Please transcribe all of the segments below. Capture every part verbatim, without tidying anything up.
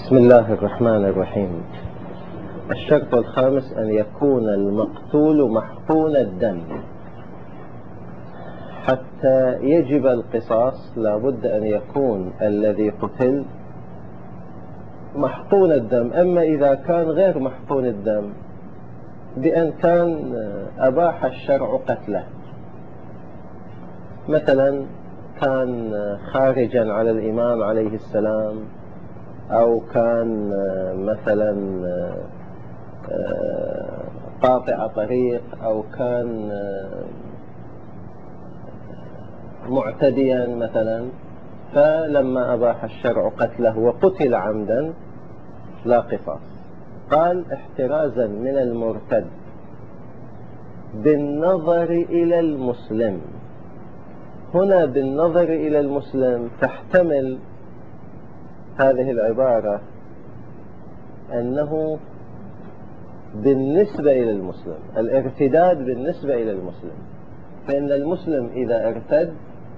بسم الله الرحمن الرحيم. الشرط الخامس أن يكون المقتول محقون الدم. حتى يجب القصاص لا بد أن يكون الذي قتل محقون الدم. أما إذا كان غير محقون الدم بأن كان أباح الشرع قتله، مثلا كان خارجا على الإمام عليه السلام، أو كان مثلا قاطع طريق، أو كان معتديا مثلا، فلما أباح الشرع قتله وقتل عمدا لا قصاص. قال احترازا من المرتد بالنظر إلى المسلم. هنا بالنظر إلى المسلم تحتمل هذه العبارة أنه بالنسبة إلى المسلم، الارتداد بالنسبة إلى المسلم، فإن المسلم إذا ارتد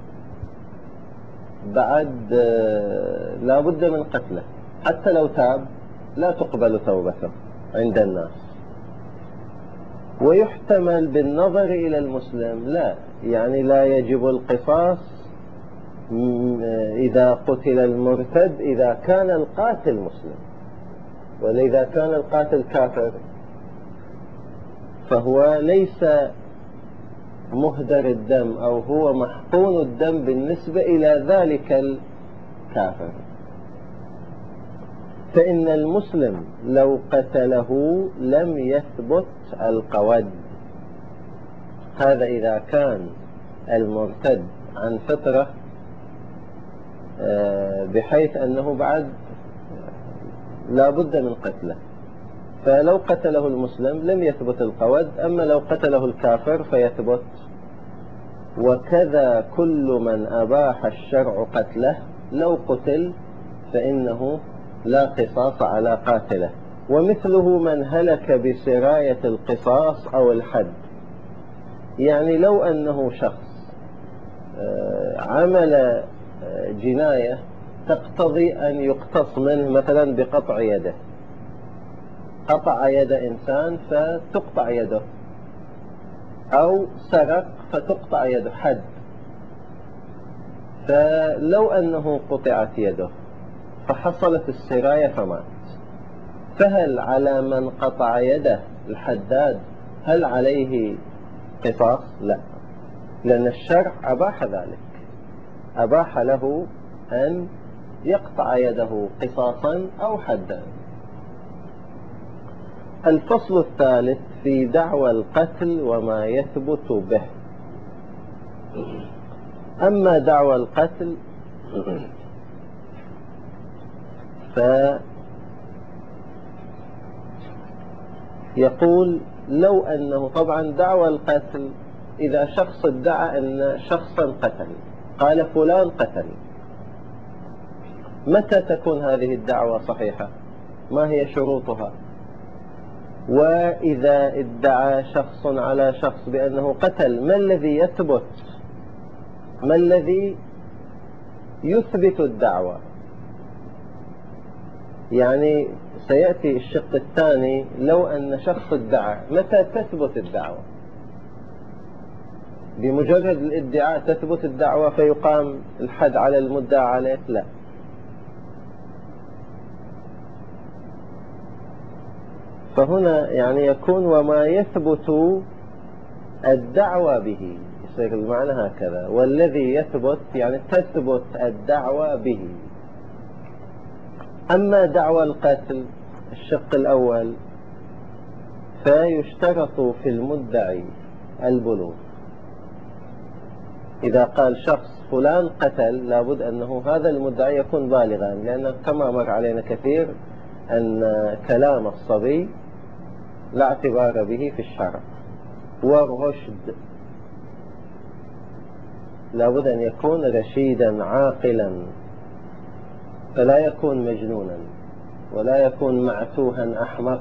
بعد لا بد من قتله، حتى لو تاب لا تقبل توبته عند الناس. ويحتمل بالنظر إلى المسلم لا، يعني لا يجب القصاص إذا قتل المرتد إذا كان القاتل مسلم، ولذا كان القاتل كافر فهو ليس مهدر الدم أو هو محقون الدم بالنسبة إلى ذلك الكافر. فإن المسلم لو قتله لم يثبت القود. هذا إذا كان المرتد عن فطرة بحيث أنه بعد لا بد من قتله، فلو قتله المسلم لم يثبت القود. أما لو قتله الكافر فيثبت. وكذا كل من أباح الشرع قتله لو قتل فإنه لا قصاص على قاتله. ومثله من هلك بسراية القصاص أو الحد. يعني لو أنه شخص عمل جناية تقتضي أن يقتص منه، مثلا بقطع يده، قطع يد إنسان فتقطع يده، أو سرق فتقطع يده، حد. فلو أنه قطعت يده فحصلت السراية فمات، فهل على من قطع يده الحداد هل عليه قصاص؟ لا، لأن الشرع أباح ذلك، أباح له أن يقطع يده قصاصا أو حدا. الفصل الثالث في دعوى القتل وما يثبت به. أما دعوى القتل فيقول لو أنه طبعا دعوى القتل إذا شخص ادعى أن شخصا قتل، قال فلان قتل، متى تكون هذه الدعوة صحيحة؟ ما هي شروطها؟ وإذا ادعى شخص على شخص بأنه قتل، ما الذي يثبت؟ ما الذي يثبت الدعوة؟ يعني سيأتي الشق الثاني. لو أن شخص ادعى، متى تثبت الدعوة؟ بمجرد الادعاء تثبت الدعوة فيقام الحد على المدعى عليه؟ لا. فهنا يعني يكون وما يثبت الدعوة به، يصير المعنى هكذا، والذي يثبت يعني تثبت الدعوة به. أما دعوى القتل الشق الأول فيشترط في المدعي البلوغ. إذا قال شخص فلان قتل لابد أنه هذا المدعي يكون بالغا، لأن كما مر علينا كثير أن كلام الصبي لا اعتبار به في الشرع. والرشد لابد أن يكون رشيدا عاقلا، فلا يكون مجنونا ولا يكون معتوها أحمق.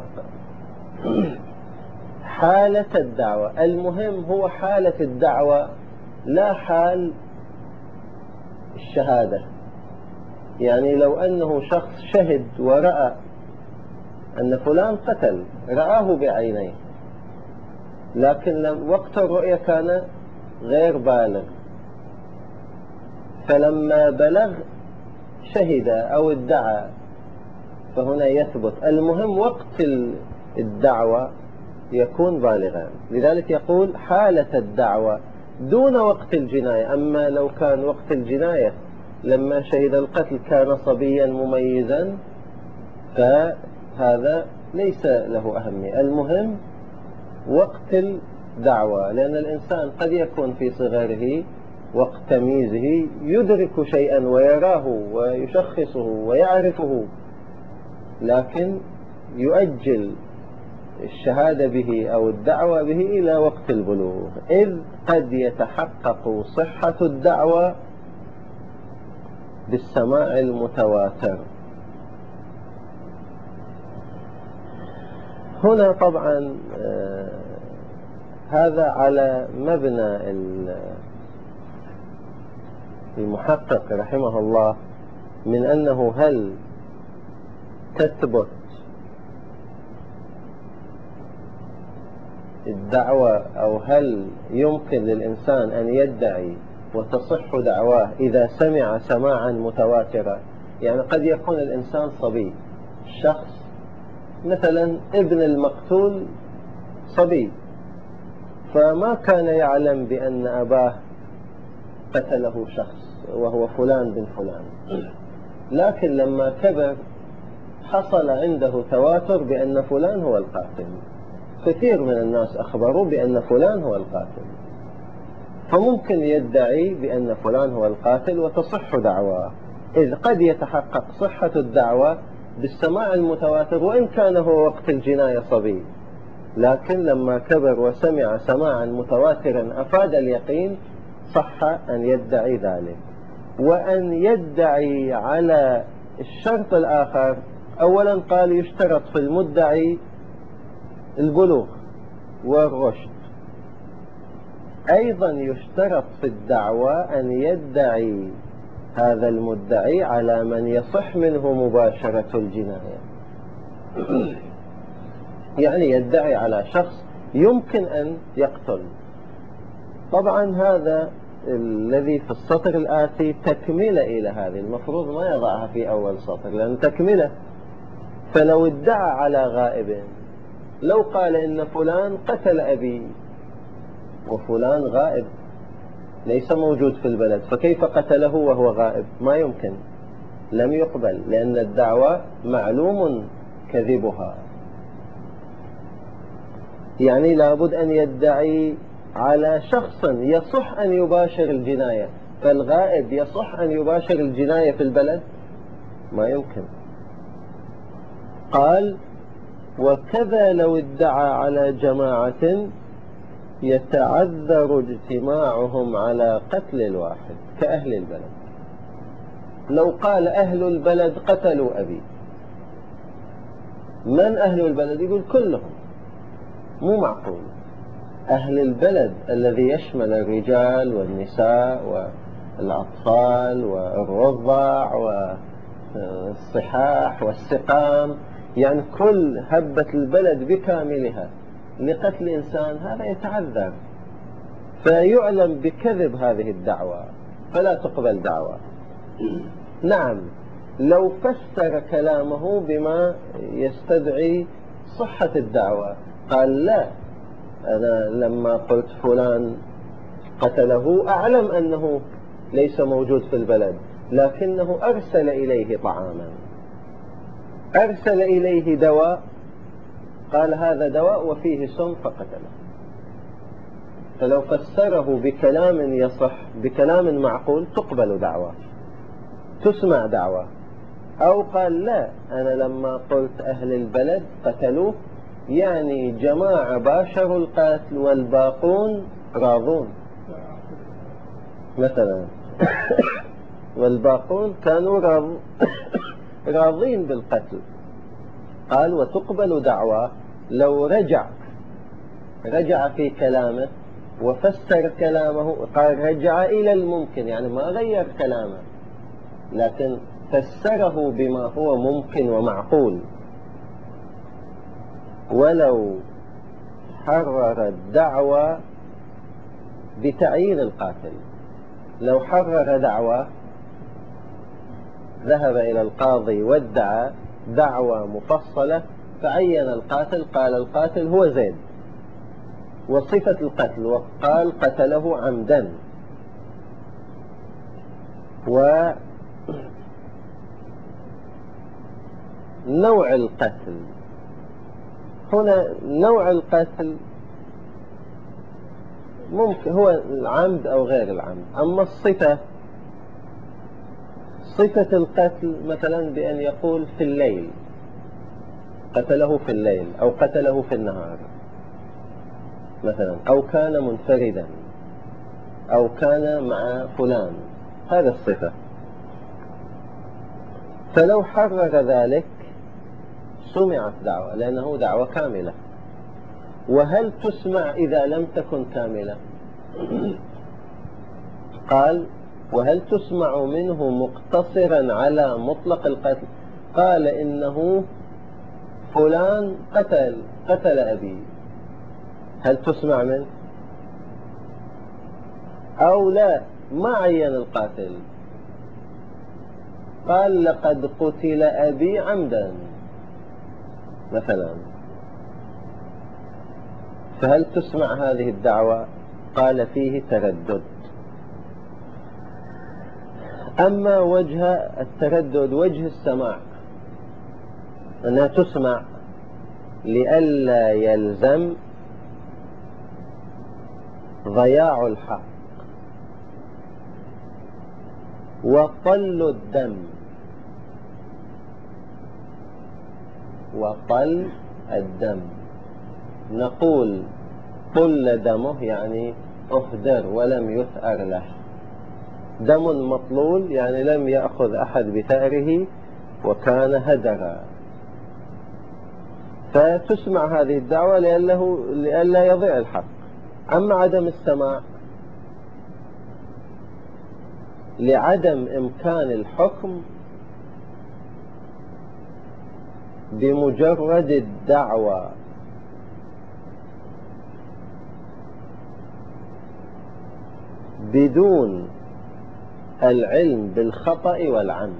حالة الدعوة المهم هو حالة الدعوة لا حال الشهادة. يعني لو أنه شخص شهد ورأى أن فلان قتل، رآه بعينيه، لكن وقت الرؤية كان غير بالغ، فلما بلغ شهد أو ادعى، فهنا يثبت. المهم وقت الدعوة يكون بالغا، لذلك يقول حالة الدعوة دون وقت الجناية. أما لو كان وقت الجناية لما شهد القتل كان صبيا مميزا فهذا ليس له أهمية. المهم وقت الدعوة، لأن الإنسان قد يكون في صغره وقت تمييزه يدرك شيئا ويراه ويشخصه ويعرفه، لكن يؤجل الشهادة به أو الدعوة به إلى وقت البلوغ، إذ قد يتحقق صحة الدعوة بالسماع المتواتر. هنا طبعا آه هذا على مبنى المحقق رحمه الله من أنه هل تثبت الدعوة أو هل يمكن للإنسان أن يدعي وتصح دعواه إذا سمع سماعا متواترا. يعني قد يكون الإنسان صبي، شخص مثلا ابن المقتول صبي، فما كان يعلم بأن أباه قتله شخص وهو فلان بن فلان، لكن لما كبر حصل عنده تواتر بأن فلان هو القاتل، كثير من الناس أخبروا بأن فلان هو القاتل، فممكن يدعي بأن فلان هو القاتل وتصح دعواه، إذ قد يتحقق صحة الدعوة بالسماع المتواتر وإن كان هو وقت الجناية صبي، لكن لما كبر وسمع سماعا متواترا أفاد اليقين صح أن يدعي ذلك. وأن يدعي على الشرط الآخر، أولا قال يشترط في المدعي البلوغ والرشد، أيضا يشترط في الدعوة أن يدعي هذا المدعي على من يصح منه مباشرة الجناية، يعني يدعي على شخص يمكن أن يقتل. طبعا هذا الذي في السطر الآتي تكملة إلى هذه، المفروض ما يضعها في أول سطر لأن تكملة. فلو ادعى على غائب، لو قال إن فلان قتل أبي وفلان غائب ليس موجود في البلد، فكيف قتله وهو غائب؟ ما يمكن، لم يقبل، لأن الدعوة معلوم كذبها. يعني لابد أن يدعي على شخص يصح أن يباشر الجناية، فالغائب يصح أن يباشر الجناية في البلد؟ ما يمكن. قال وكذا لو ادعى على جماعة يتعذر اجتماعهم على قتل الواحد كأهل البلد. لو قال أهل البلد قتلوا أبي، من أهل البلد؟ يقول كلهم، مو معقول. أهل البلد الذي يشمل الرجال والنساء والأطفال والرضع والصحاح والسقام، يعني كل هبة البلد بكاملها لقتل إنسان، هذا يتعذر، فيعلم بكذب هذه الدعوة فلا تقبل دعوة. نعم لو فسر كلامه بما يستدعي صحة الدعوة، قال لا، أنا لما قلت فلان قتله أعلم أنه ليس موجود في البلد، لكنه أرسل إليه طعاما، أرسل إليه دواء، قال هذا دواء وفيه سم فقتله. فلو فسره بكلام يصح بكلام معقول تقبل دعوة، تسمع دعوة. أو قال لا، أنا لما قلت أهل البلد قتلوه يعني جماعة باشروا القتل والباقون راضون مثلا والباقون كانوا راض... راضين بالقتل. قال وتقبل دعوة لو رجع رجع في كلامه وفسر كلامه، قال رجع إلى الممكن، يعني ما غير كلامه، لكن فسره بما هو ممكن ومعقول، ولو حرر الدعوى بتعيين القاتل. لو حرر دعوى، ذهب إلى القاضي وادعى دعوى مفصلة فعين القاتل، قال القاتل هو زيد وصفة القتل، وقال قتله عمدا، ونوع القتل هنا، نوع القتل ممكن هو العمد أو غير العمد. أما الصفة، صفة القتل مثلا بأن يقول في الليل، قتله في الليل أو قتله في النهار مثلا، أو كان منفردا أو كان مع فلان، هذا الصفة. فلو حرر ذلك سمعت دعوة لأنه دعوة كاملة. وهل تسمع إذا لم تكن كاملة؟ قال وهل تسمع منه مقتصرا على مطلق القتل؟ قال إنه فلان قتل قتل أبي، هل تسمع منه؟ أو لا، ما عين القاتل، قال لقد قتل أبي عمدا مثلا، فهل تسمع هذه الدعوة؟ قال فيه تردد. أما وجه التردد وجه السماع، أنها تسمع لئلا يلزم ضياع الحق وطل الدم. وطل الدم، نقول طل دمه يعني أهدر ولم يثأر له، دم مطلول يعني لم يأخذ أحد بثأره وكان هدرا. فتسمع هذه الدعوة لئلا يضيع الحق. أما عدم السماع لعدم إمكان الحكم بمجرد الدعوة، بدون العلم بالخطأ والعمد.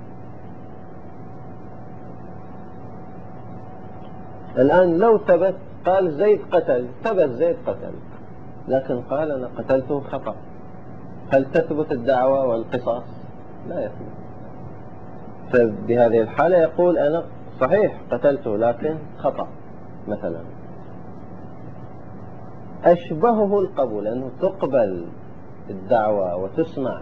الآن لو ثبت، قال زيد قتل، ثبت زيد قتل، لكن قال أنا قتلته خطأ، هل تثبت الدعوة والقصاص؟ لا يثبت. فبهذه الحالة يقول أنا صحيح قتلته لكن خطأ مثلا. أشبهه القبول، أنه تقبل الدعوة وتسمع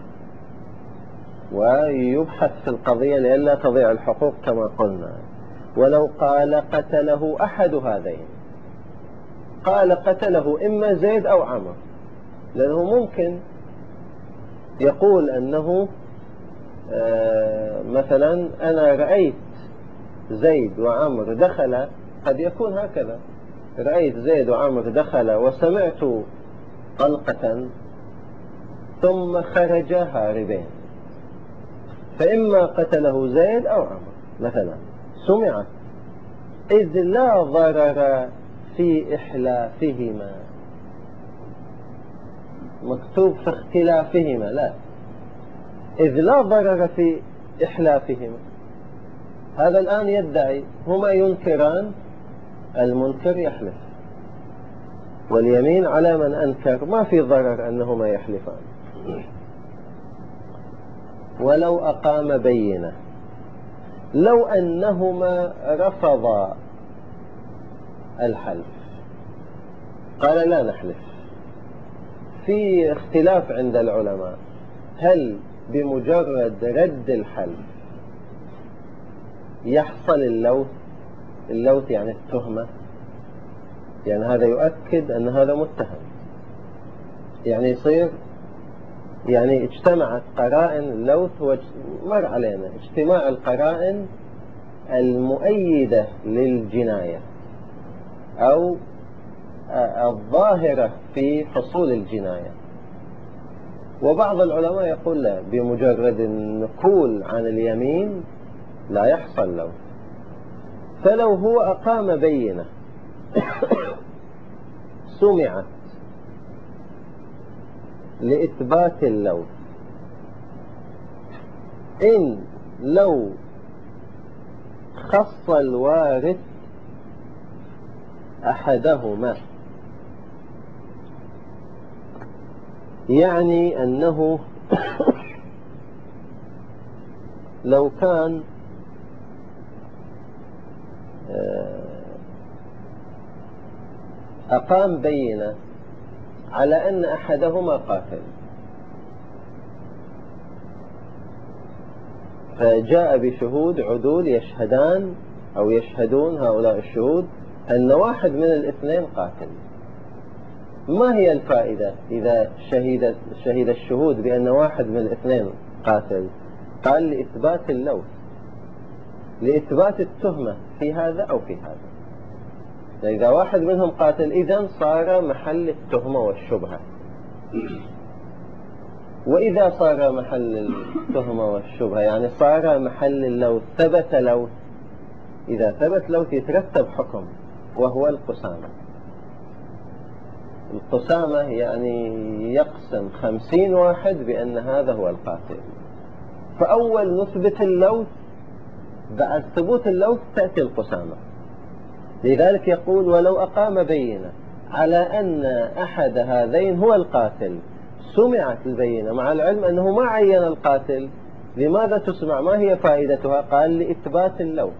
ويبحث في القضية لئلا تضيع الحقوق كما قلنا. ولو قال قتله أحد هذين، قال قتله إما زيد أو عمر، لأنه ممكن يقول أنه آه مثلا أنا رأيت زيد وعمر دخل، قد يكون هكذا، رأيت زيد وعمر دخل وسمعت طلقة ثم خرج هاربين، فإما قتله زيد أو عمر مثلا، سمعت، إذ لا ضرر في إحلافهما، مكتوب في اختلافهما، لا، إذ لا ضرر في إحلافهما. هذا الآن يدعي، هما ينكران، المنكر يحلف، واليمين على من أنكر، ما في ضرر أنهما يحلفان. ولو أقام بينة، لو أنهما رفضا الحلف، قال لا نحلف، في اختلاف عند العلماء، هل بمجرد رد الحلف يحصل اللوث؟ اللوث يعني التهمة، يعني هذا يؤكد أن هذا متهم، يعني يصير، يعني اجتمعت قرائن اللوث، ومر علينا اجتماع القرائن المؤيدة للجناية أو الظاهرة في حصول الجناية. وبعض العلماء يقول لا، بمجرد النقول عن اليمين لا يحصل لوث. فلو هو أقام بينة سمعت لإثبات اللوث، إن لو خص الوارث أحدهما، يعني أنه لو كان أقام بينة على أن أحدهما قاتل، فجاء بشهود عدول يشهدان أو يشهدون هؤلاء الشهود أن واحد من الاثنين قاتل، ما هي الفائدة إذا شهد شهد الشهود بأن واحد من الاثنين قاتل؟ قال لإثبات اللوث، لإثبات التهمة في هذا أو في هذا. إذا واحد منهم قاتل إذن صار محل التهمة والشبهة، وإذا صار محل التهمة والشبهة يعني صار محل اللوث، ثبت لوث، إذا ثبت لوث يترتب حكم وهو القسامة. القسامة يعني يقسم خمسين واحد بأن هذا هو القاتل، فأول نثبت اللوث، بعد ثبوت اللوث تأتي القسامة. لذلك يقول ولو أقام بينة على أن أحد هذين هو القاتل، سمعت البينة مع العلم أنه ما عين القاتل، لماذا تسمع؟ ما هي فائدتها؟ قال لإثبات اللوث،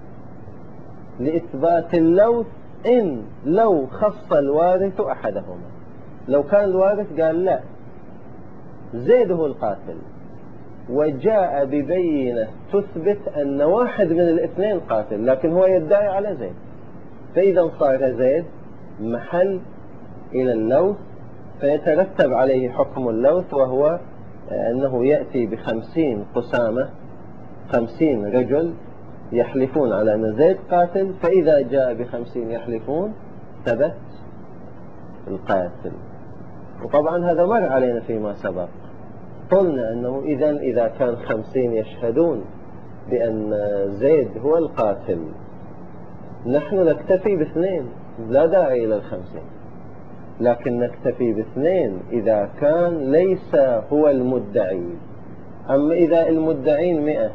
لإثبات اللوث إن لو خص الوارث أحدهما. لو كان الوارث قال لا زيد هو القاتل، وجاء ببينة تثبت أن واحد من الاثنين قاتل، لكن هو يدعي على زيد، فإذا صار زيد محل إلى اللوث، فيترتب عليه حكم اللوث، وهو أنه يأتي بخمسين قسامة، خمسين رجل يحلفون على أن زيد قاتل، فإذا جاء بخمسين يحلفون ثبت القاتل. وطبعا هذا مر علينا فيما سبق، قلنا أنه إذن إذا كان خمسين يشهدون بأن زيد هو القاتل، نحن نكتفي باثنين، لا داعي إلى الخمسين، لكن نكتفي باثنين إذا كان ليس هو المدعي. أما إذا المدعين مئة،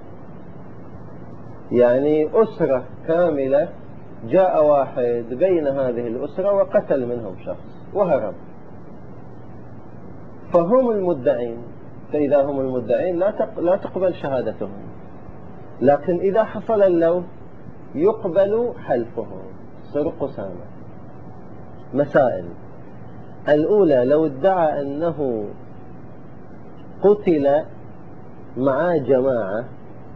يعني أسرة كاملة، جاء واحد بين هذه الأسرة وقتل منهم شخص وهرب، فهم المدعين، فإذا هم المدعين لا تقبل شهادتهم، لكن إذا حصل اللوث يقبل حلفهم، صار قسامة. مسائل: الأولى، لو ادعى أنه قتل مع جماعة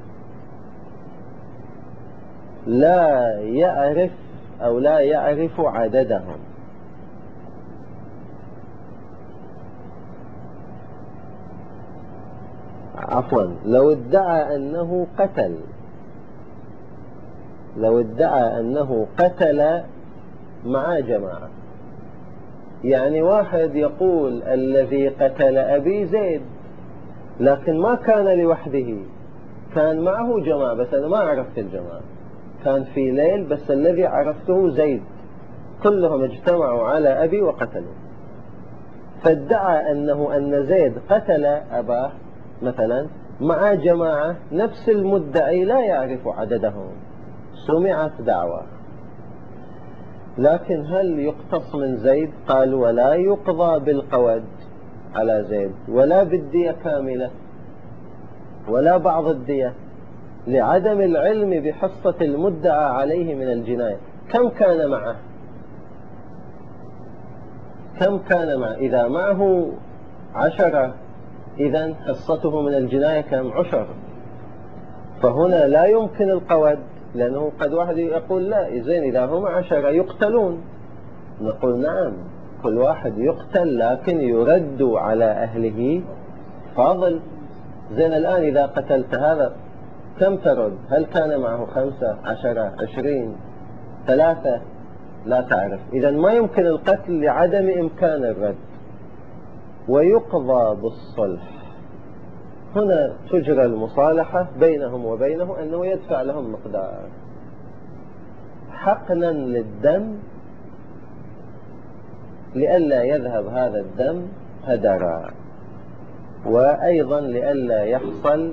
لا يعرف أو لا يعرف عددهم، عفوا لو ادعى أنه قتل لو ادعى أنه قتل مع جماعة، يعني واحد يقول الذي قتل أبي زيد، لكن ما كان لوحده، كان معه جماعة بس أنا ما عرفت الجماعة، كان في ليل بس الذي عرفته زيد، كلهم اجتمعوا على أبي وقتلوا، فادعى أنه أن زيد قتل أباه مثلا مع جماعة، نفس المدعي لا يعرف عددهم، سمعت دعوة. لكن هل يقتص من زيد؟ قال ولا يقضى بالقود على زيد، ولا بالدية كاملة، ولا بعض الدية، لعدم العلم بحصة المدعى عليه من الجناية. كم كان معه؟ كم كان معه؟ إذا معه عشرة إذن حصته من الجناية كم؟ عشر، فهنا لا يمكن القود، لأنه قد واحد يقول لا زين إذا هم عشرة يقتلون، نقول نعم كل واحد يقتل لكن يرد على أهله فاضل. زين الآن إذا قتلت هذا كم ترد؟ هل كان معه خمسة، عشرة، عشرين، ثلاثة؟ لا تعرف، إذن ما يمكن القتل لعدم إمكان الرد. ويقضى بالصلح. هنا تجرى المصالحة بينهم وبينه أنه يدفع لهم مقدار حقنا للدم لئلا يذهب هذا الدم هدرا، وأيضا لئلا يحصل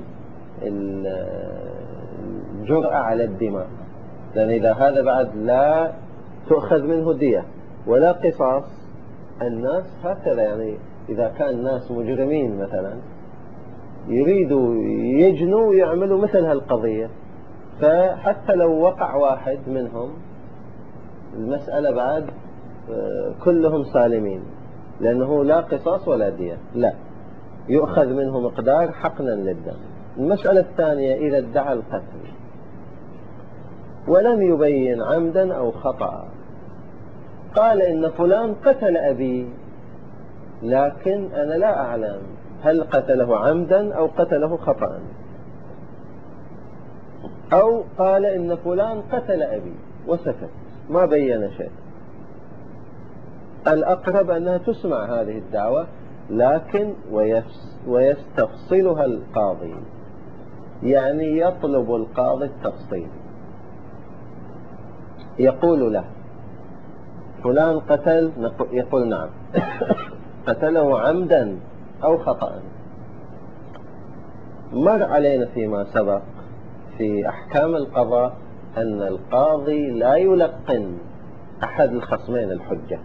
الجرأة على الدماء، لأن إذا هذا بعد لا تؤخذ منه دية ولا قصاص. الناس هكذا، يعني إذا كان ناس مجرمين مثلا يريدوا يجنوا ويعملوا مثل هالقضية، فحتى لو وقع واحد منهم المسألة بعد كلهم سالمين، لأنه لا قصاص ولا دية، لا يؤخذ منه مقدار حقنا للدم. المسألة الثانية، إذا ادعى القتل ولم يبين عمدا أو خطأ، قال إن فلان قتل أبي لكن أنا لا أعلم هل قتله عمدا أو قتله خطأ، أو قال إن فلان قتل أبي وسكت ما بين شيء، الأقرب أنها تسمع هذه الدعوة، لكن ويستفصلها القاضي، يعني يطلب القاضي التفصيل، يقول له فلان قتل، يقول نعم قتله عمدا أو خطأ. مر علينا فيما سبق في أحكام القضاء أن القاضي لا يلقن أحد الخصمين الحجة،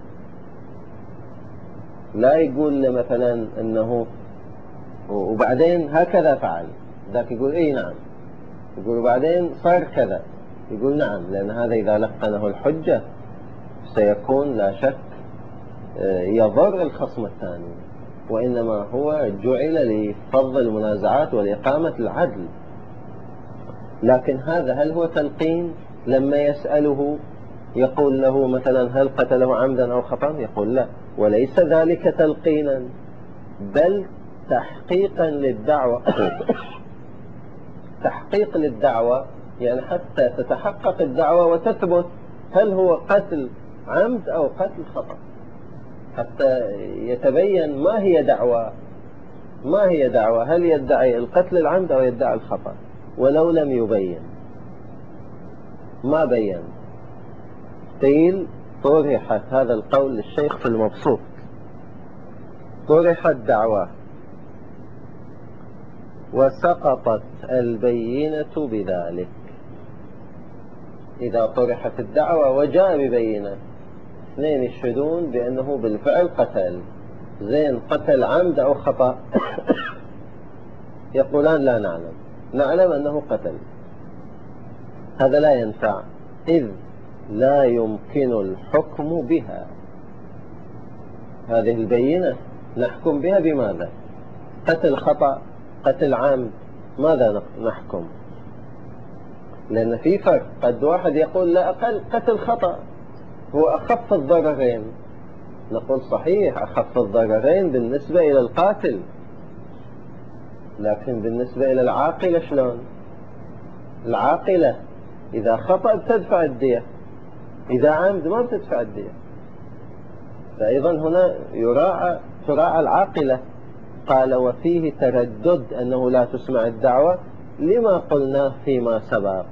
لا يقول له مثلا أنه وبعدين هكذا فعل، ذاك يقول إيه نعم، يقول وبعدين صار كذا، يقول نعم، لأن هذا إذا لقنه الحجة سيكون لا شك يضر الخصم الثاني، وإنما هو جعل لفض المنازعات والإقامة العدل. لكن هذا هل هو تلقين؟ لما يسأله يقول له مثلا هل قتله عمدا أو خطأ، يقول لا، وليس ذلك تلقينا بل تحقيقا للدعوة تحقيق للدعوة، يعني حتى تتحقق الدعوة وتثبت هل هو قتل عمد أو قتل خطأ، حتى يتبين ما هي دعوة ما هي دعوة هل يدعي القتل العمد أو يدعي الخطأ. ولو لم يبين ما بين قيل طرحت، هذا القول للشيخ في المبسوط، طرحت دعوة وسقطت البينة بذلك. إذا طرحت الدعوة وجاء ببينة، اثنين يشهدون بأنه بالفعل قتل، زين قتل عمد أو خطأ يقولان لا نعلم، نعلم أنه قتل، هذا لا ينفع، إذ لا يمكن الحكم بها. هذه البينة نحكم بها بماذا؟ قتل خطأ، قتل عمد، ماذا نحكم؟ لأن في فرق، قد واحد يقول لا أقل قتل خطأ هو أخف الضررين، نقول صحيح أخف الضررين بالنسبة إلى القاتل، لكن بالنسبة إلى العاقلة شلون؟ العاقلة إذا خطأ بتدفع الدية، إذا عمد ما بتدفع الدية، فأيضا هنا يراعى تراعى العاقلة. قال وفيه تردد أنه لا تسمع الدعوة لما قلناه فيما سبق،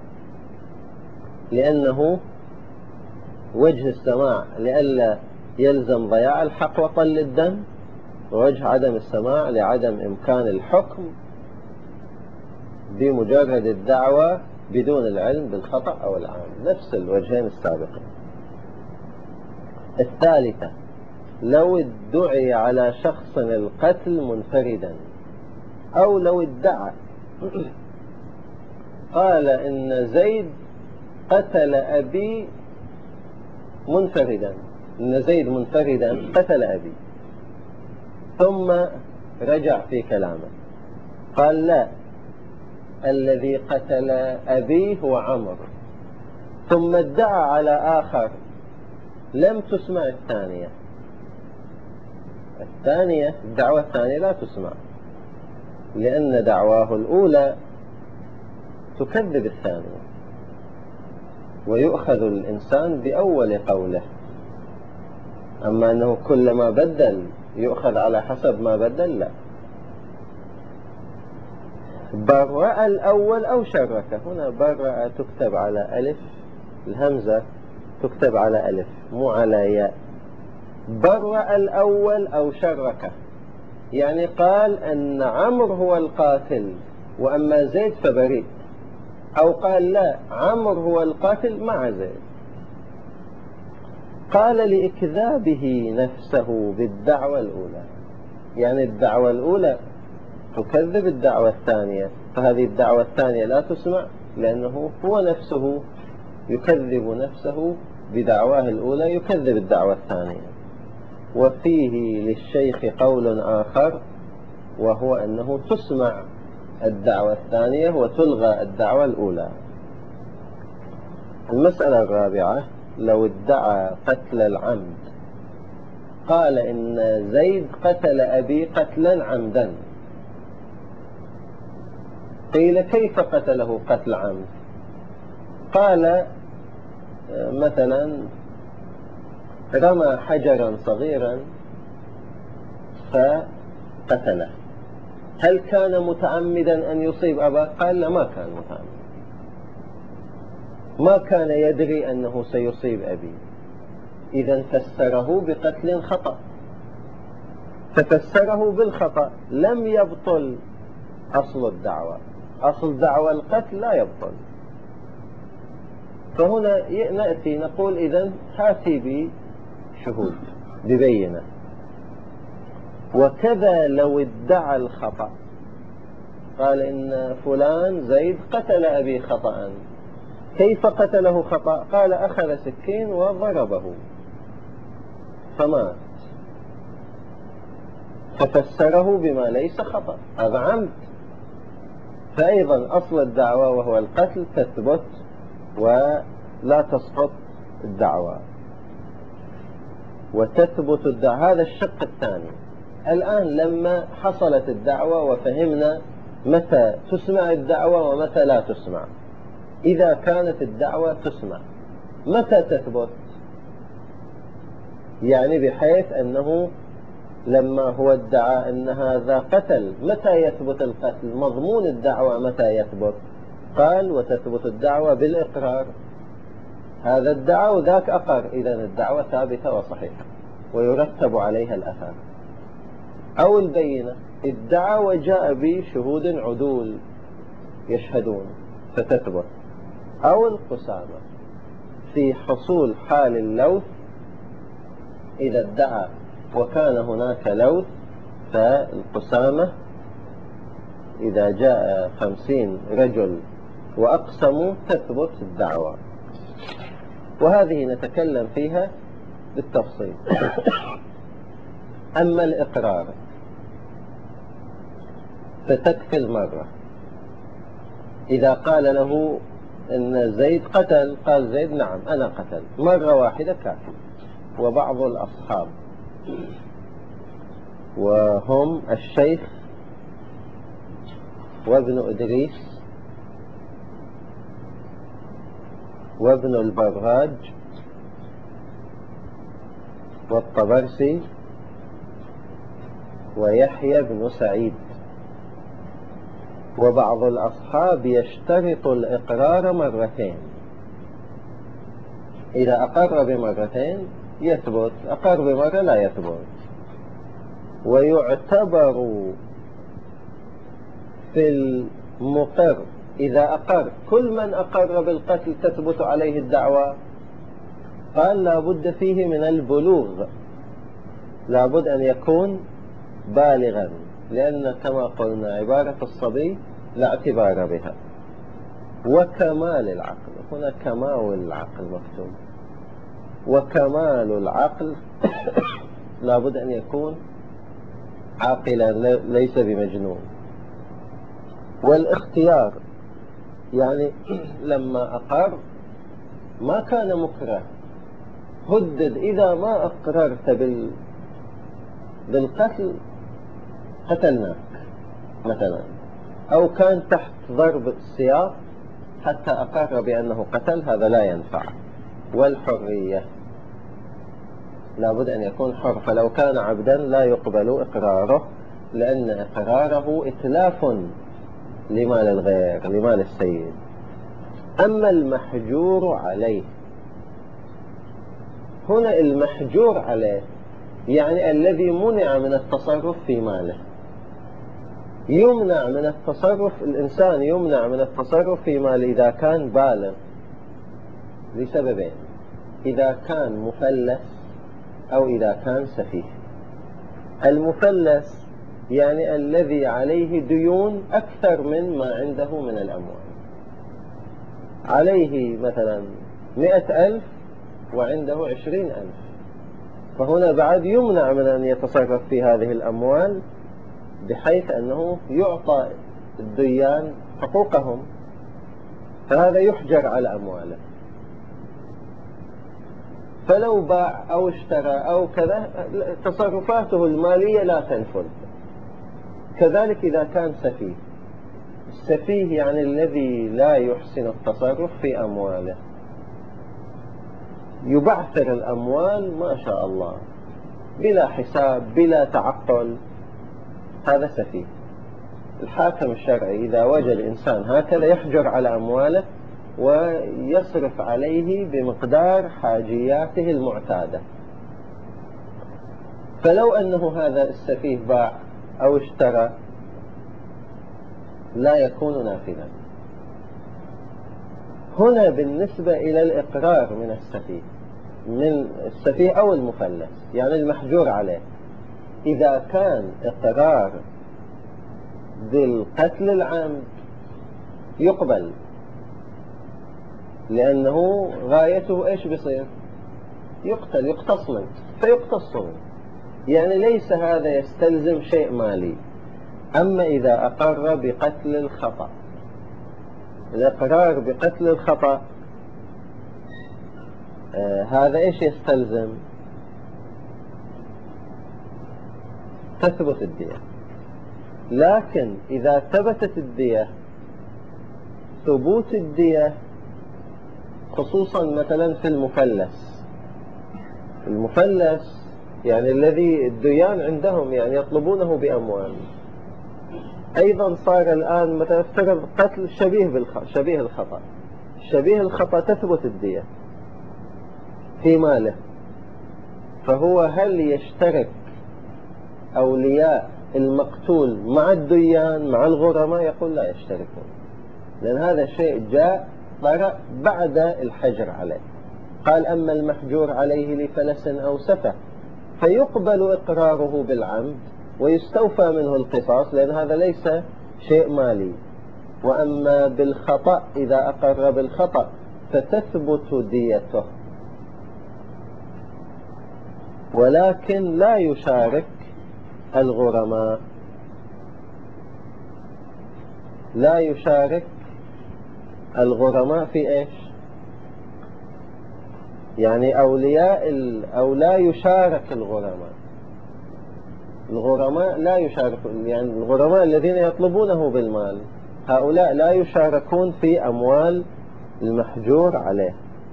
لأنه وجه السماع لئلا يلزم ضياع الحق وطل الدم، ووجه عدم السماع لعدم إمكان الحكم بمجرد الدعوة بدون العلم بالخطأ أو العام، نفس الوجهين السابقين. الثالثة، لو ادعي على شخص القتل منفردا، أو لو ادعى قال إن زيد قتل أبي منفردا، إن زيد منفردا قتل أبي، ثم رجع في كلامه قال لا، الذي قتل أبي هو عمرو، ثم ادعى على آخر، لم تسمع الثانية الثانية الدعوة الثانية لا تسمع، لأن دعواه الأولى تكذب الثانية، ويؤخذ الإنسان بأول قوله. أما أنه كلما بدل يؤخذ على حسب ما بدل؟ لا. برأ الأول أو شرك. هنا برأ تكتب على ألف، الهمزة تكتب على ألف مو على ياء. برأ الأول أو شرك، يعني قال أن عمرو هو القاتل وأما زيد فبريء، أو قال لا، عمرو هو القاتل مع زيد. قال لإكذابه نفسه بالدعوة الأولى، يعني الدعوة الأولى تكذب الدعوة الثانية، فهذه الدعوة الثانية لا تسمع لأنه هو نفسه يكذب نفسه بدعواه الأولى، يكذب الدعوة الثانية. وفيه للشيخ قول آخر وهو أنه تسمع الدعوة الثانية وتلغى الدعوة الأولى. المسألة الرابعة: لو ادعى قتل العمد، قال إن زيد قتل أبي قتلا عمدا، قيل كيف قتله قتل عمد؟ قال مثلا رمى حجرا صغيرا فقتله. هل كان متعمدا أن يصيب أباه؟ قال لا، ما كان متعمدا، ما كان يدري أنه سيصيب أبي، إذا فسره بقتل خطأ، ففسره بالخطأ لم يبطل أصل الدعوة، أصل دعوة القتل لا يبطل. فهنا نأتي نقول إذن هاتي بشهود ببينة. وكذا لو ادعى الخطأ، قال إن فلان زيد قتل أبي خطأ، كيف قتله خطأ؟ قال أخذ سكين وضربه فمات، ففسره بما ليس خطأ، هذا عمد. فأيضا أصل الدعوة وهو القتل تثبت ولا تسقط الدعوة، وتثبت الدعوة. هذا الشق الثاني. الآن لما حصلت الدعوة وفهمنا متى تسمع الدعوة ومتى لا تسمع، إذا كانت الدعوة تسمع متى تثبت؟ يعني بحيث أنه لما هو ادعى أن هذا قتل، متى يثبت القتل؟ مضمون الدعوة متى يثبت؟ قال وتثبت الدعوة بالإقرار، هذا ادعى وذاك أقر، إذن الدعوة ثابتة وصحيحة ويرتب عليها الأثر. أو البينة، ادعى وجاء بشهود عدول يشهدون فتثبت. أو القسامة في حصول حال اللوث، إذا ادعى وكان هناك لوث فالقسامة إذا جاء خمسين رجل وأقسموا تثبت الدعوة، وهذه نتكلم فيها بالتفصيل. أما الإقرار فتكفي المرة، إذا قال له إن زيد قتل، قال زيد نعم أنا قتل، مرة واحدة كافي. وبعض الأصحاب وهم الشيخ وابن إدريس وابن البرهاج والطبرسي ويحيى بن سعيد وبعض الأصحاب يشترط الإقرار مرتين، إذا أقر بمرتين يثبت، أقر بمرة لا يثبت. ويعتبر في المقر إذا أقر، كل من أقر بالقتل تثبت عليه الدعوة. قال لا بد فيه من البلوغ، لا بد أن يكون بالغا، لأن كما قلنا عبارة الصبي لا اعتبار بها. وكمال العقل، هنا كمال العقل مكتوب، وكمال العقل لا بد أن يكون عاقلا ليس بمجنون. والاختيار يعني لما أقر ما كان مكره، هدد إذا ما أقررت بال... بالقتل قتلناك مثلا، أو كان تحت ضرب السياق حتى أقر بأنه قتل، هذا لا ينفع. والحرية لابد أن يكون حر، فلو كان عبدا لا يقبل إقراره، لأن إقراره إتلاف لمال الغير، لمال السيد. أما المحجور عليه، هنا المحجور عليه يعني الذي منع من التصرف في ماله. يمنع من التصرف، الإنسان يمنع من التصرف في ماله إذا كان بالغ لسببين: إذا كان مفلس أو إذا كان سفيه. المفلس يعني الذي عليه ديون أكثر من ما عنده من الأموال، عليه مثلا مئة ألف وعنده عشرين ألف، فهنا بعد يمنع من أن يتصرف في هذه الأموال بحيث أنه يعطى الديان حقوقهم، فهذا يحجر على أمواله. فلو باع أو اشترى أو كذا تصرفاته المالية لا تنفذ. كذلك إذا كان سفيه، السفيه يعني الذي لا يحسن التصرف في أمواله، يبعثر الأموال ما شاء الله بلا حساب بلا تعقل، هذا سفيه. الحاكم الشرعي إذا وجد إنسان هكذا يحجر على أمواله ويصرف عليه بمقدار حاجياته المعتادة. فلو أنه هذا السفيه باع أو اشترى لا يكون نافذا. هنا بالنسبة إلى الإقرار من السفيه، من السفيه أو المفلس يعني المحجور عليه، إذا كان إقرار بالقتل العام يقبل، لأنه غايته إيش بيصير؟ يقتل، يقتص منه فيقتص منه، يعني ليس هذا يستلزم شيء مالي. أما إذا أقر بقتل الخطأ، الإقرار بقتل الخطأ آه هذا إيش يستلزم؟ تثبت الدية. لكن إذا ثبتت الدية، ثبوت الدية خصوصا مثلا في المفلس، المفلس يعني الذي الديان عندهم يعني يطلبونه بأموال، أيضا صار الآن مثلا افترض قتل شبيه بالخطأ، شبيه الخطأ، شبيه الخطأ تثبت الدية في ماله، فهو هل يشترك أولياء المقتول مع الديان مع الغرماء؟ يقول لا يشتركون، لأن هذا الشيء جاء طرأ بعد الحجر عليه. قال أما المحجور عليه لفلس أو سفه فيقبل إقراره بالعمد ويستوفى منه القصاص، لأن هذا ليس شيء مالي. وأما بالخطأ إذا أقر بالخطأ فتثبت ديته، ولكن لا يشارك الغرماء، لا يشارك الغرماء في إيش؟ يعني أولياء أو لا يشارك الغرماء، الغرماء لا يشاركون، يعني الغرماء الذين يطلبونه بالمال هؤلاء لا يشاركون في أموال المحجور عليه.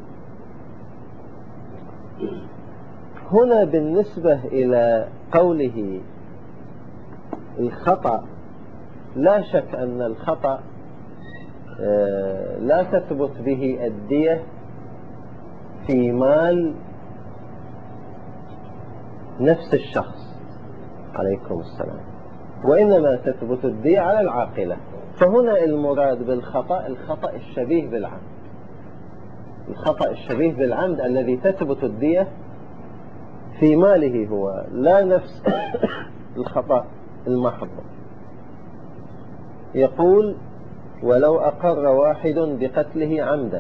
هنا بالنسبة إلى قوله الخطأ، لا شك أن الخطأ لا تثبت به الدية في مال نفس الشخص عليكم السلام، وإنما تثبت الدية على العاقلة. فهنا المراد بالخطأ الخطأ الشبيه بالعمد، الخطأ الشبيه بالعمد الذي تثبت الدية في ماله هو، لا نفس الخطأ المحض. يقول ولو أقر واحد بقتله عمدا،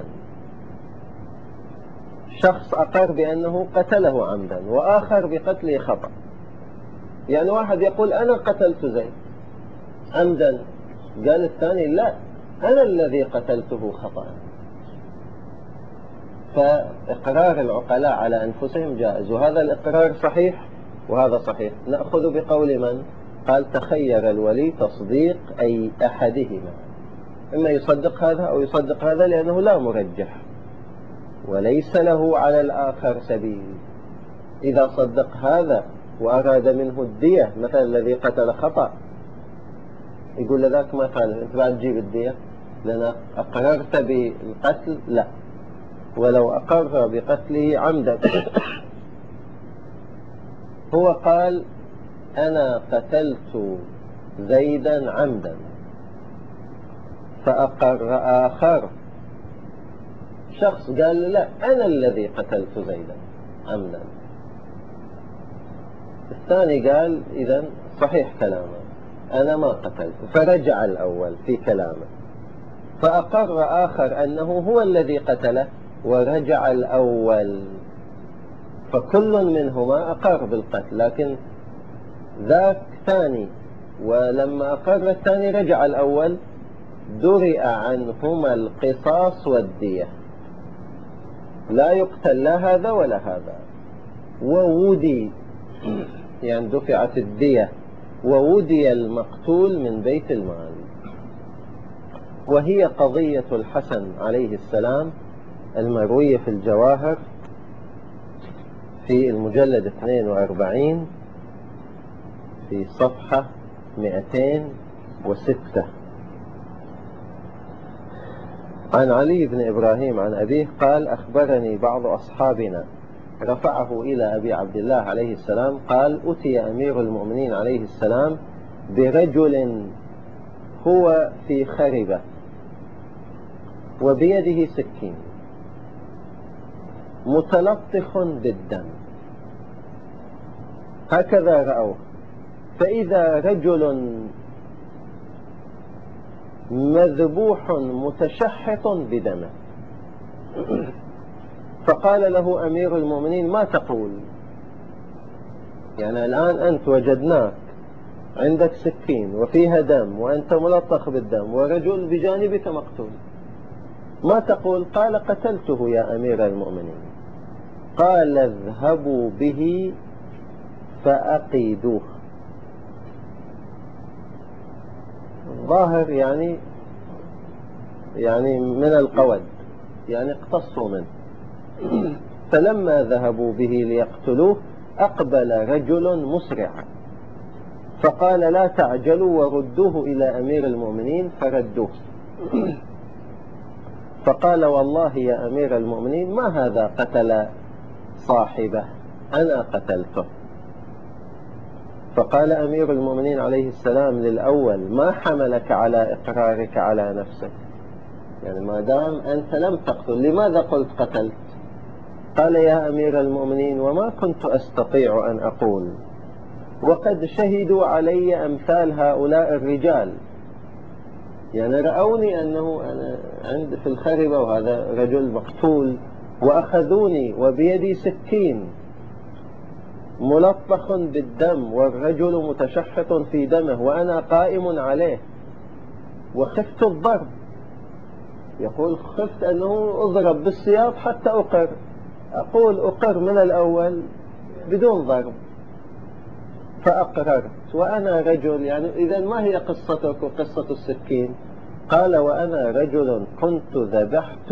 شخص أقر بأنه قتله عمدا وآخر بقتله خطأ، يعني واحد يقول أنا قتلت زيد عمدا، قال الثاني لا أنا الذي قتلته خطأ، فإقرار العقلاء على أنفسهم جائز، وهذا الإقرار صحيح وهذا صحيح. نأخذ بقول من قال تخير الولي تصديق أي أحدهما، إما يصدق هذا أو يصدق هذا لأنه لا مرجح وليس له على الآخر سبيل. إذا صدق هذا وأراد منه الدية مثل الذي قتل خطأ، يقول لذاك ما خالف، أنت بعد تجيب الدية لأن أقررت بالقتل؟ لا، ولو أقر بقتله عمدا. هو قال أنا قتلت زيدا عمدا، فأقر آخر شخص قال لا أنا الذي قتلت زيدا عمدا، الثاني قال إذن صحيح كلامه أنا ما قتلت، فرجع الأول في كلامه، فأقر آخر أنه هو الذي قتله ورجع الأول، فكل منهما أقر بالقتل، لكن ذاك ثاني، ولما أقر الثاني رجع الأول، درئ عنهما القصاص والدية، لا يقتل لا هذا ولا هذا، وودي يعني دفعت الدية وودي المقتول من بيت المال. وهي قضية الحسن عليه السلام المروية في الجواهر في المجلد اثنين وأربعين في صفحة مئتين وستة. عن علي بن إبراهيم عن أبيه قال أخبرني بعض أصحابنا رفعه إلى أبي عبد الله عليه السلام قال أتي أمير المؤمنين عليه السلام برجل هو في خربة وبيده سكين متلطخ بالدم، هكذا رأوه، فإذا رجل مذبوح متشحط بدمه، فقال له أمير المؤمنين ما تقول؟ يعني الآن أنت وجدناك عندك سكين وفيها دم وأنت ملطخ بالدم ورجل بجانبك مقتول، ما تقول؟ قال قتلته يا أمير المؤمنين. قال اذهبوا به فأقيدوه. ظاهر يعني يعني من القود، يعني اقتصوا منه. فلما ذهبوا به ليقتلوه أقبل رجل مسرعا فقال لا تعجلوا وردوه إلى أمير المؤمنين، فردوه. فقال والله يا أمير المؤمنين ما هذا قتل صاحبه، أنا قتلته. فقال أمير المؤمنين عليه السلام للأول ما حملك على إقرارك على نفسك؟ يعني ما دام أنت لم تقتل لماذا قلت قتلت؟ قال يا أمير المؤمنين وما كنت أستطيع أن أقول، وقد شهدوا علي أمثال هؤلاء الرجال، يعني رأوني أنه أنا عند في الخربة وهذا رجل مقتول وأخذوني وبيدي سكين ملطخ بالدم والرجل متشحط في دمه وأنا قائم عليه وخفت الضرب، يقول خفت أنه أضرب بالسياط حتى أقر، أقول أقر من الأول بدون ضرب، فأقررت وأنا رجل. يعني إذا ما هي قصتك وقصة السكين؟ قال وأنا رجل كنت ذبحت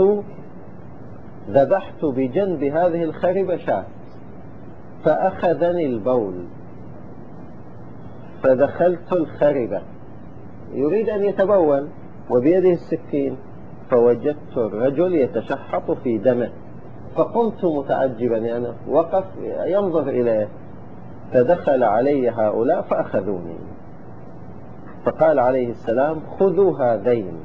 ذبحت بجنب هذه الخربة شاة فأخذني البول فدخلت الخربة يريد أن يتبول وبيده السكين، فوجدت الرجل يتشحط في دمه، فقمت متعجبا، يعني وقف ينظر إليه، فدخل علي هؤلاء فأخذوني، فقال عليه السلام خذوا هذين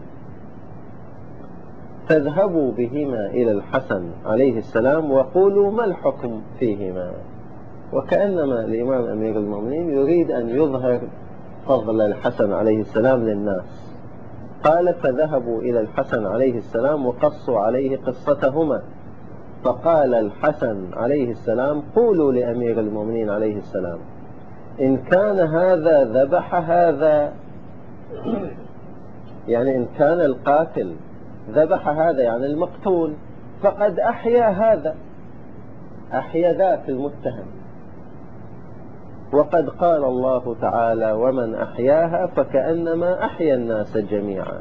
فاذهبوا بهما إلى الحسن عليه السلام وقولوا ما الحكم فيهما، وكأنما الإمام أمير المؤمنين يريد أن يظهر فضل الحسن عليه السلام للناس. قال فذهبوا إلى الحسن عليه السلام وقصوا عليه قصتهما، فقال الحسن عليه السلام قولوا لأمير المؤمنين عليه السلام إن كان هذا ذبح هذا، يعني إن كان القاتل ذبح هذا يعني المقتول، فقد أحيا هذا، أحيا ذاك المتهم، وقد قال الله تعالى ومن أحياها فكأنما أحيا الناس جميعا.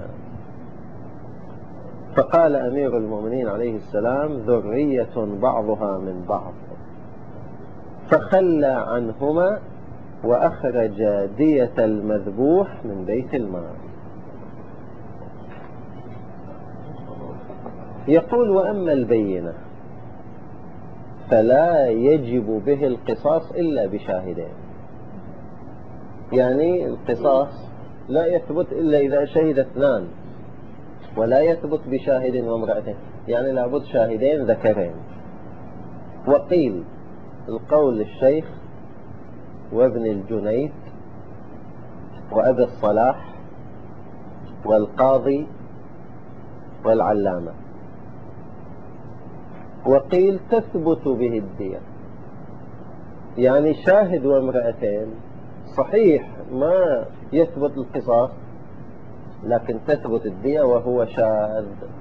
فقال أمير المؤمنين عليه السلام ذرية بعضها من بعض، فخلى عنهما وأخرج دية المذبوح من بيت المال. يقول: وأما البينة فلا يجب به القصاص إلا بشاهدين. يعني القصاص لا يثبت إلا إذا شهد اثنان، ولا يثبت بشاهد وامرأتين، يعني لابد شاهدين ذكرين. وقيل القول الشيخ وابن الجنيد وأبي الصلاح والقاضي والعلامة. وقيل تثبت به الدية، يعني شاهد وامرأتين صحيح ما يثبت القصاص، لكن تثبت الدية وهو شاذ.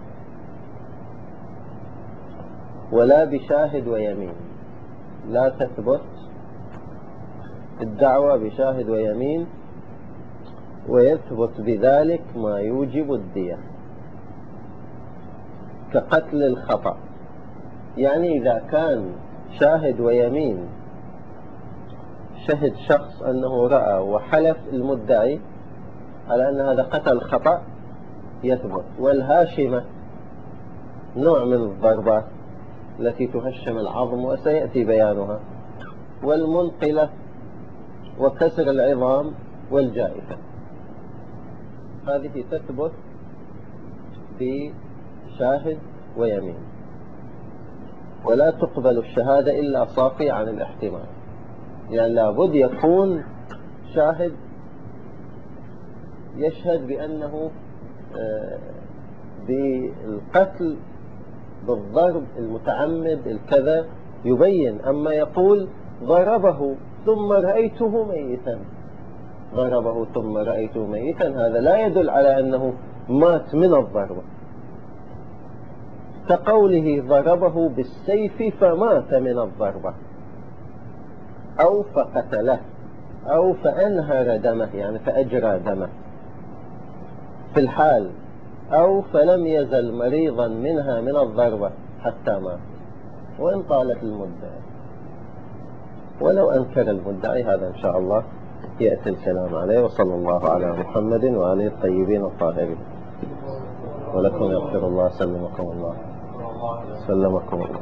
ولا بشاهد ويمين، لا تثبت الدعوة بشاهد ويمين، ويثبت بذلك ما يوجب الدية كقتل الخطأ. يعني إذا كان شاهد ويمين، شهد شخص أنه رأى وحلف المدعي على أن هذا قتل خطأ، يثبت. والهاشمة نوع من الضربات التي تهشم العظم وسيأتي بيانها، والمنقلة وكسر العظام والجائفة، هذه تثبت بشاهد ويمين. ولا تقبل الشهادة إلا صافية عن الاحتمال، يعني لابد يكون شاهد يشهد بأنه بالقتل بالضرب المتعمد الكذا يبين. أما يقول ضربه ثم رأيته ميتا، ضربه ثم رأيته ميتا، هذا لا يدل على أنه مات من الضربة، كقوله ضربه بالسيف فمات من الضربة، أو فقتله، أو فأنهر دمه يعني فأجرى دمه في الحال، أو فلم يزل مريضا منها من الضربة حتى مات وإن طالت المدة. ولو أنكر المدعي هذا إن شاء الله يأتي الكلام عليه. وصلى الله على محمد وآله الطيبين الطاهرين. ولكم يغفر الله. سلمكم الله. سلمكم الله.